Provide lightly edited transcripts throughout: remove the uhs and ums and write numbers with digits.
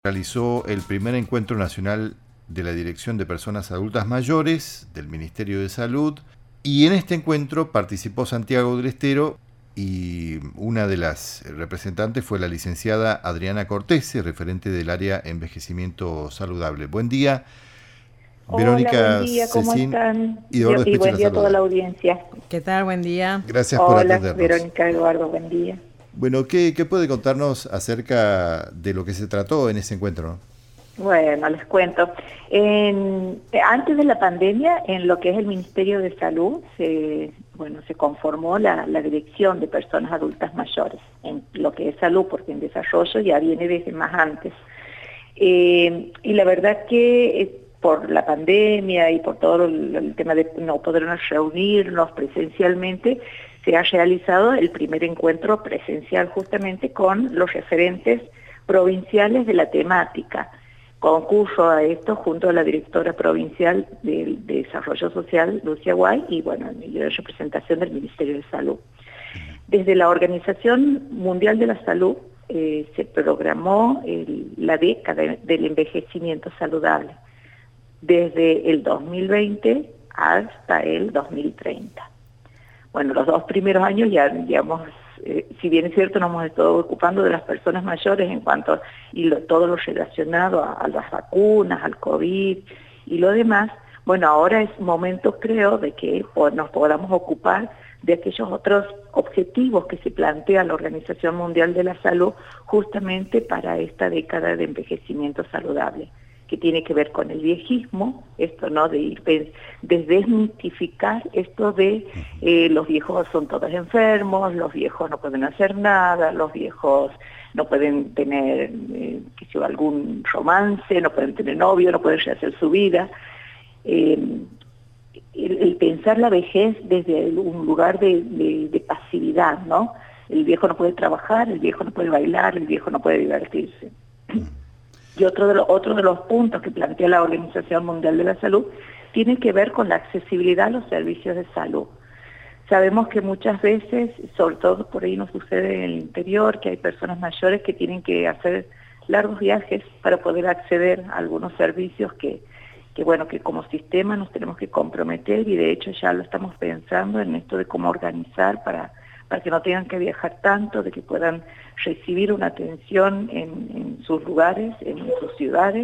Realizó el primer encuentro nacional de la Dirección de Personas Adultas Mayores del Ministerio de Salud, y en este encuentro participó Santiago del Estero y una de las representantes fue la licenciada Adriana Cortese, referente del área Envejecimiento Saludable. Buen día, Hola, buen Verónica día, ¿cómo Cecín están? y Eduardo Y Espeche buen la día a toda la saludan. audiencia. ¿Qué tal? Buen día. Gracias por Hola, atendernos. Verónica, Eduardo, buen día. Bueno, ¿qué puede contarnos acerca de lo que se trató en ese encuentro? Bueno, les cuento. Antes de la pandemia, en lo que es el Ministerio de Salud, se conformó la Dirección de Personas Adultas Mayores, en lo que es salud, porque en desarrollo ya viene desde más antes. Y la verdad que por la pandemia y por todo el tema de no podernos reunirnos presencialmente, se ha realizado el primer encuentro presencial justamente con los referentes provinciales de la temática. Concurso a esto junto a la directora provincial de Desarrollo Social, Lucia Guay, y bueno, yo en representación del Ministerio de Salud. Desde la Organización Mundial de la Salud se programó la década del envejecimiento saludable, desde el 2020 hasta el 2030. Bueno, los 2 primeros años ya hemos, si bien es cierto, nos hemos estado ocupando de las personas mayores en cuanto a todo lo relacionado a las vacunas, al COVID y lo demás. Bueno, ahora es momento, creo, de que nos podamos ocupar de aquellos otros objetivos que se plantea la Organización Mundial de la Salud justamente para esta década de envejecimiento saludable, que tiene que ver con el viejismo, esto no de desmitificar esto de los viejos son todos enfermos, los viejos no pueden hacer nada, los viejos no pueden tener algún romance, no pueden tener novio, no pueden rehacer su vida. El pensar la vejez desde un lugar de pasividad, ¿no? El viejo no puede trabajar, el viejo no puede bailar, el viejo no puede divertirse. Y otro de los puntos que plantea la Organización Mundial de la Salud tiene que ver con la accesibilidad a los servicios de salud. Sabemos que muchas veces, sobre todo por ahí nos sucede en el interior, que hay personas mayores que tienen que hacer largos viajes para poder acceder a algunos servicios que como sistema nos tenemos que comprometer, y de hecho ya lo estamos pensando en esto de cómo organizar para que no tengan que viajar tanto, de que puedan recibir una atención en sus lugares, en sus ciudades,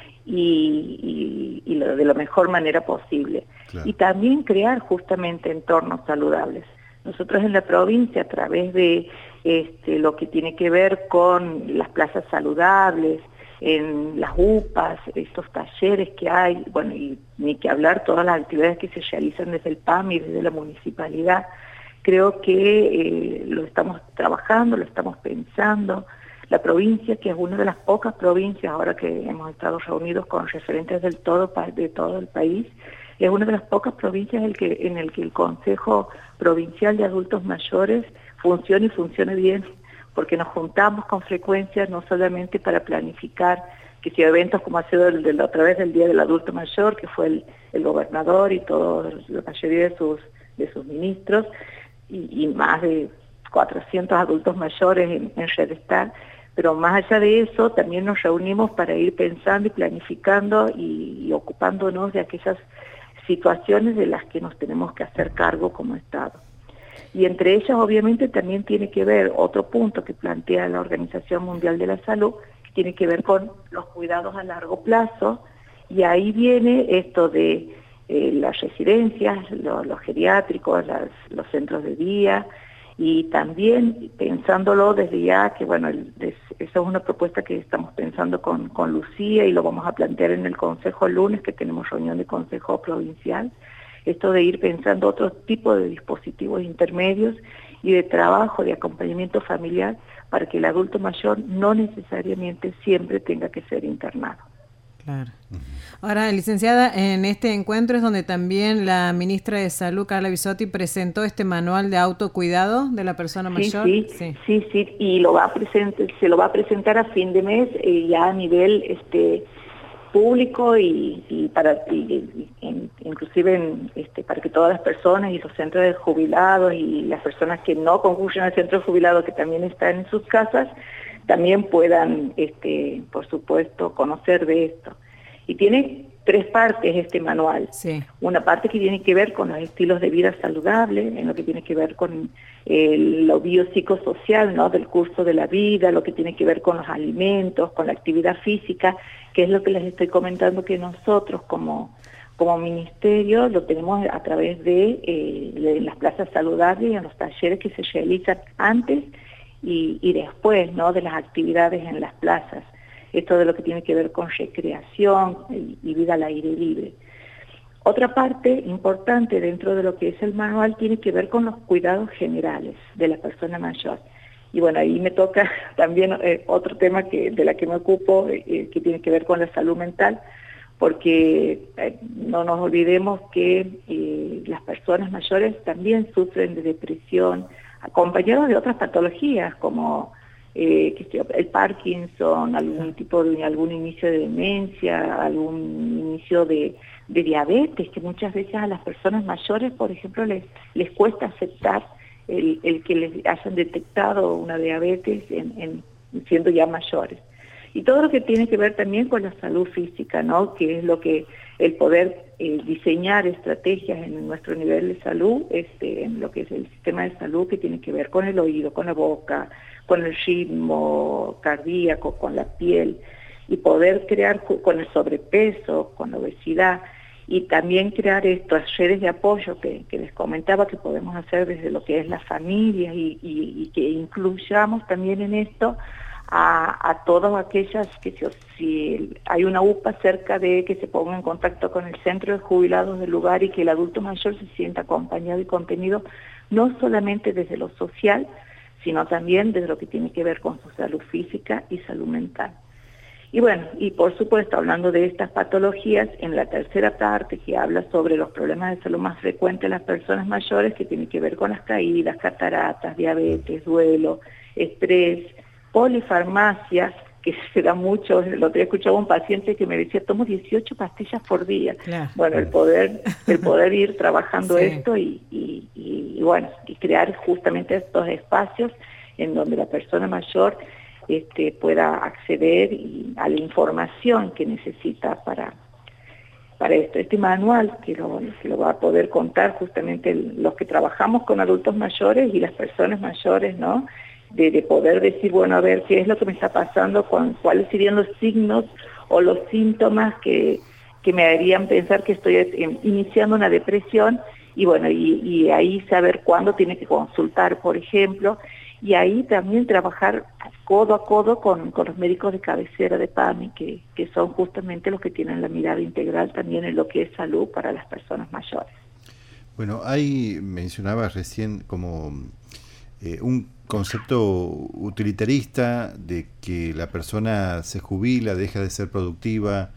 y de la mejor manera posible. Claro. Y también crear justamente entornos saludables. Nosotros en la provincia, a través de lo que tiene que ver con las plazas saludables, en las UPAs, estos talleres que hay, bueno, y ni que hablar todas las actividades que se realizan desde el PAMI y desde la municipalidad, creo que lo estamos trabajando, lo estamos pensando. La provincia, que es una de las pocas provincias, ahora que hemos estado reunidos con referentes de todo el país, es una de las pocas provincias en el que el Consejo Provincial de Adultos Mayores funciona y funciona bien, porque nos juntamos con frecuencia no solamente para planificar que si eventos como ha sido a través del Día del Adulto Mayor, que fue el gobernador y toda la mayoría de sus ministros, y más de 400 adultos mayores en Redestar, pero más allá de eso también nos reunimos para ir pensando y planificando y ocupándonos de aquellas situaciones de las que nos tenemos que hacer cargo como Estado. Y entre ellas obviamente también tiene que ver otro punto que plantea la Organización Mundial de la Salud, que tiene que ver con los cuidados a largo plazo, y ahí viene esto de las residencias, los geriátricos, los centros de día, y también pensándolo desde ya, que bueno, esa es una propuesta que estamos pensando con Lucía, y lo vamos a plantear en el Consejo el lunes, que tenemos reunión de Consejo Provincial, esto de ir pensando otro tipo de dispositivos intermedios y de trabajo, de acompañamiento familiar, para que el adulto mayor no necesariamente siempre tenga que ser internado. Claro. Ahora, licenciada, en este encuentro es donde también la ministra de Salud, Carla Bisotti, presentó este manual de autocuidado de la persona mayor. Sí, y se lo va a presentar a fin de mes, ya a nivel público inclusive para que todas las personas y los centros de jubilados y las personas que no concurren al centro de jubilados, que también están en sus casas, también puedan, por supuesto, conocer de esto. Y tiene 3 partes este manual. Sí. Una parte que tiene que ver con los estilos de vida saludables, en lo que tiene que ver con lo biopsicosocial, ¿no?, del curso de la vida, lo que tiene que ver con los alimentos, con la actividad física, que es lo que les estoy comentando que nosotros como ministerio lo tenemos a través de las plazas saludables y en los talleres que se realizan antes y después, ¿no?, de las actividades en las plazas. Esto de lo que tiene que ver con recreación y vida al aire libre. Otra parte importante dentro de lo que es el manual tiene que ver con los cuidados generales de la persona mayor. Y bueno, ahí me toca también otro tema de la que me ocupo, que tiene que ver con la salud mental, porque no nos olvidemos que las personas mayores también sufren de depresión, acompañados de otras patologías como el Parkinson, algún inicio de demencia, algún inicio de diabetes, que muchas veces a las personas mayores, por ejemplo, les cuesta aceptar el que les hayan detectado una diabetes siendo ya mayores. Y todo lo que tiene que ver también con la salud física, ¿no?, que es lo que el poder diseñar estrategias en nuestro nivel de salud, en lo que es el sistema de salud, que tiene que ver con el oído, con la boca, con el ritmo cardíaco, con la piel, y poder crear con el sobrepeso, con la obesidad, y también crear estas redes de apoyo que les comentaba que podemos hacer desde lo que es la familia y que incluyamos también en esto a todas aquellas que si hay una UPA cerca de que se ponga en contacto con el centro de jubilados del lugar y que el adulto mayor se sienta acompañado y contenido, no solamente desde lo social, sino también desde lo que tiene que ver con su salud física y salud mental. Y bueno, y por supuesto, hablando de estas patologías, en la tercera parte que habla sobre los problemas de salud más frecuentes en las personas mayores, que tiene que ver con las caídas, cataratas, diabetes, duelo, estrés, polifarmacia, que se da mucho. El otro día escuchaba un paciente que me decía, tomo 18 pastillas por día. Claro. Bueno, el poder ir trabajando sí. esto y bueno, y crear justamente estos espacios en donde la persona mayor pueda acceder a la información que necesita para esto. Este manual que lo va a poder contar justamente los que trabajamos con adultos mayores y las personas mayores, ¿no?, de poder decir, bueno, a ver qué es lo que me está pasando, cuáles serían los signos o los síntomas que me harían pensar que estoy iniciando una depresión, y bueno, y ahí saber cuándo tiene que consultar, por ejemplo, y ahí también trabajar codo a codo con los médicos de cabecera de PAMI, que son justamente los que tienen la mirada integral también en lo que es salud para las personas mayores. Bueno, ahí mencionabas recién como un concepto utilitarista de que la persona se jubila, deja de ser productiva,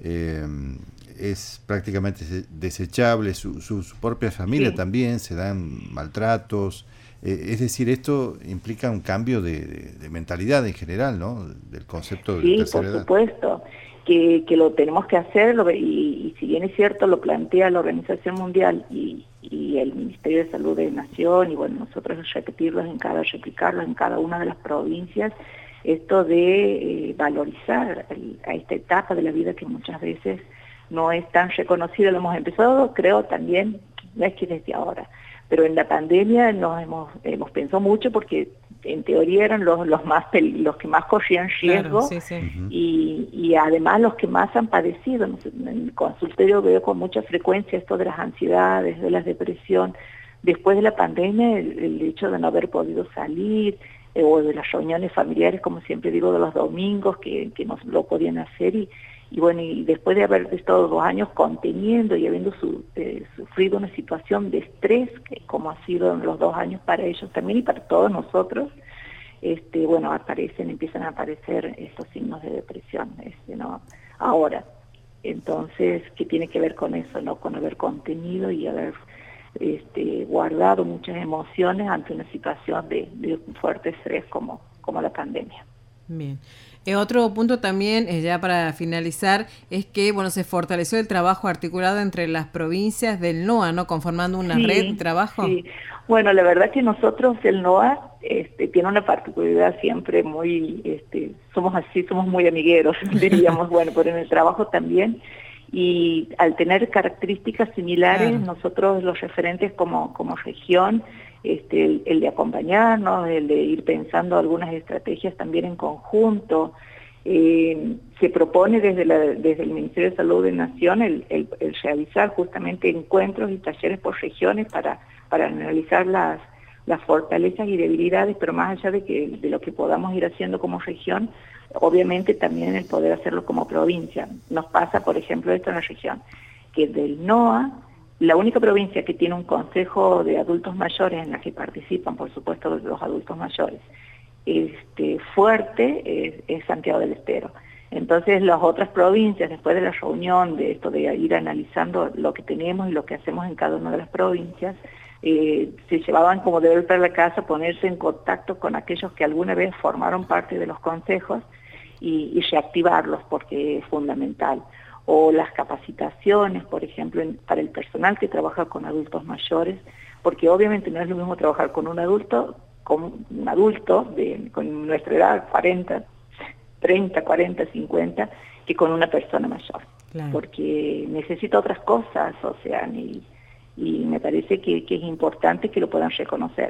es prácticamente desechable, su propia familia también, se dan maltratos, es decir, esto implica un cambio de mentalidad en general, ¿no?, del concepto de tercera edad. Sí, por supuesto, que lo tenemos que hacer, y si bien es cierto, lo plantea la Organización Mundial y el Ministerio de Salud de Nación, y bueno, nosotros replicarlos en cada una de las provincias, esto de valorizar a esta etapa de la vida que muchas veces no es tan reconocida. Lo hemos empezado, creo, también, no es que desde ahora, pero en la pandemia nos hemos pensado mucho, porque en teoría eran los que más corrían riesgo, claro, sí. Y además los que más han padecido. En el consultorio veo con mucha frecuencia esto de las ansiedades, de la depresión. Después de la pandemia, el hecho de no haber podido salir, o de las reuniones familiares, como siempre digo, de los domingos, que no lo podían hacer, y bueno, y después de haber estado 2 años conteniendo y habiendo sufrido una situación de estrés, como ha sido en los 2 años para ellos también y para todos nosotros, bueno, empiezan a aparecer estos signos de depresión, ¿no?, ahora. Entonces, ¿qué tiene que ver con eso, no?, con haber contenido y haber guardado muchas emociones ante una situación de un fuerte estrés como la pandemia. Bien. Otro punto también, ya para finalizar, es que bueno, se fortaleció el trabajo articulado entre las provincias del NOA, ¿no?, conformando una red de trabajo. Sí, Bueno, la verdad que nosotros, el NOA, tiene una particularidad siempre muy, somos así, somos muy amigueros, diríamos, bueno, pero en el trabajo también, y al tener características similares, claro, nosotros los referentes como región, el de acompañarnos, el de ir pensando algunas estrategias también en conjunto. Se propone desde el Ministerio de Salud de Nación el realizar justamente encuentros y talleres por regiones para analizar las fortalezas y debilidades, pero más allá de lo que podamos ir haciendo como región, obviamente también el poder hacerlo como provincia. Nos pasa, por ejemplo, esto en la región, que del NOA, la única provincia que tiene un consejo de adultos mayores en la que participan, por supuesto, los adultos mayores, fuerte es Santiago del Estero. Entonces las otras provincias, después de la reunión de esto de ir analizando lo que tenemos y lo que hacemos en cada una de las provincias, se llevaban como deber para la casa ponerse en contacto con aquellos que alguna vez formaron parte de los consejos y reactivarlos porque es fundamental. O las capacitaciones, por ejemplo, para el personal que trabaja con adultos mayores, porque obviamente no es lo mismo trabajar con un adulto con nuestra edad, 30, 40, 50, que con una persona mayor. Claro. Porque necesita otras cosas, o sea, y me parece que es importante que lo puedan reconocer.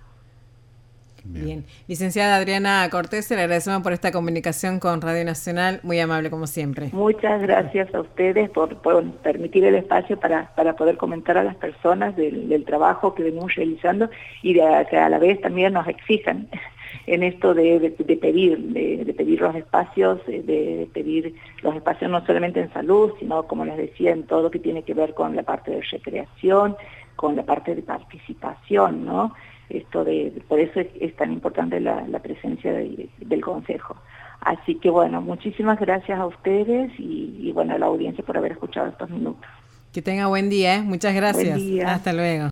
Bien. Licenciada Adriana Cortés, le agradecemos por esta comunicación con Radio Nacional, muy amable como siempre. Muchas gracias a ustedes por permitir el espacio para poder comentar a las personas del trabajo que venimos realizando y que a la vez también nos exijan en esto de pedir los espacios, de pedir los espacios no solamente en salud, sino, como les decía, en todo lo que tiene que ver con la parte de recreación, con la parte de participación, ¿no? Por eso es tan importante la presencia del Consejo. Así que bueno, muchísimas gracias a ustedes y bueno, a la audiencia por haber escuchado estos minutos. Que tenga buen día, ¿eh? Muchas gracias. Buen día. Hasta luego.